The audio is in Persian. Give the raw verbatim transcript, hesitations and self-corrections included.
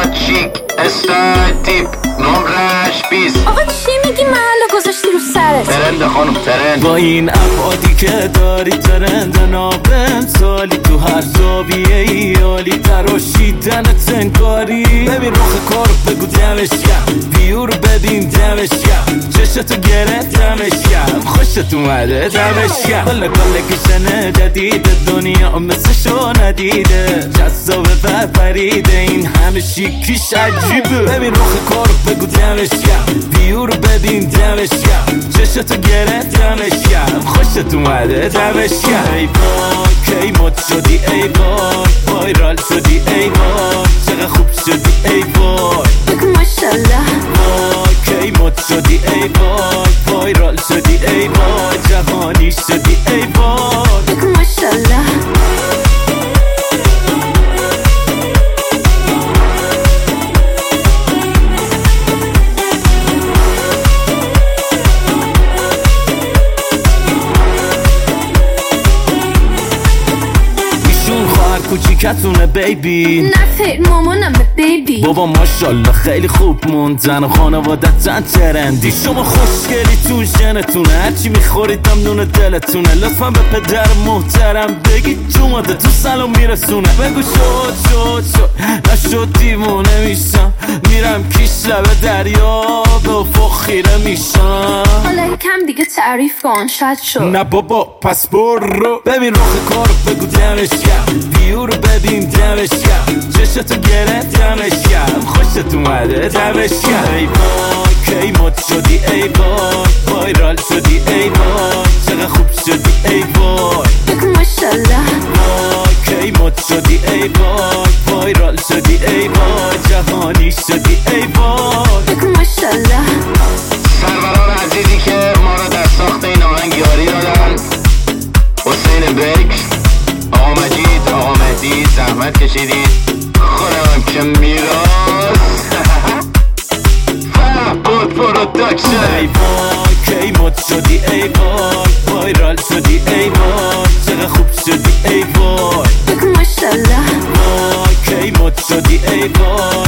شیک استایل تیپ نمرش بیست. آقا چی میگی محل گذاشتی رو سرت؟ ترند خانم ترند. با این افعادی که داری ترند نابم سالی تو هر زاویه ای عالی تراشیدنت انکاری. ببین رخ کار بگو دمش گرم ویو رو ببین دمش گرم چشتو گرفتمش گرم خوشت اومده دمش گرم کل کالکشن جدید دنیا مثل شو ندیده جذابه و پریده این همه شیکیش عجیبه. ببین رخ کار بگو دمش گرم ویو رو ببین دمش گرم چشتو گرفتمش گرم خوشت اومده دمش گرم. ای وای کی مد شدی ای وای وایرال شدی ای وای چقدر خوب شدی ای وای بگو ماشالله. وای کی مد شدی ای وای وایرال شدی ای وای جهانی شدی ای وای بگو ماشالله. کوچیکتونه بیبی نه خیر مامانمه بیبی. بابا ماشالله خیلی خوب موندن و خانوادتن ترندی. شما خوشگلی تو ژنتونه هرچی میخورید ممنون دلتونه. لطفا به پدر محترم بگید تو ماده تو سلام میرسونه. بگو شد شد شد نشد دیوونه میشم میرم کیش لبه دریا به افق خیره میشم. حالا یکم دیگه تعریف کن شاید شد. نه بابا پس برو. ببین رخ کار بگو دمش گرم ویو رو ببین دمش گرم چشتو گرفتمش گرم خوشت اومده دمش گرم. ای وای کی مد شدی ای وای وایرال شدی ای وای چقدر خوب شدی ای وای بگو ماشالله. وای کی مد شدی ای وای وایرال شدی ای وای جهانی شدی ای وای بگو ماشالله. سروران عزیزی که ما را در ساخت این آهنگ یاری دادن حسین بکر، آقا مجید، آقا مهدی زحمت کشیدید. خودم که میراز فرهاد پروداکشن. ای وای کی مد شدی ای وای وایرال شدی ای وای چقدر خوب شدی ای وای بگو ماشالله. وای کی مد شدی ای وای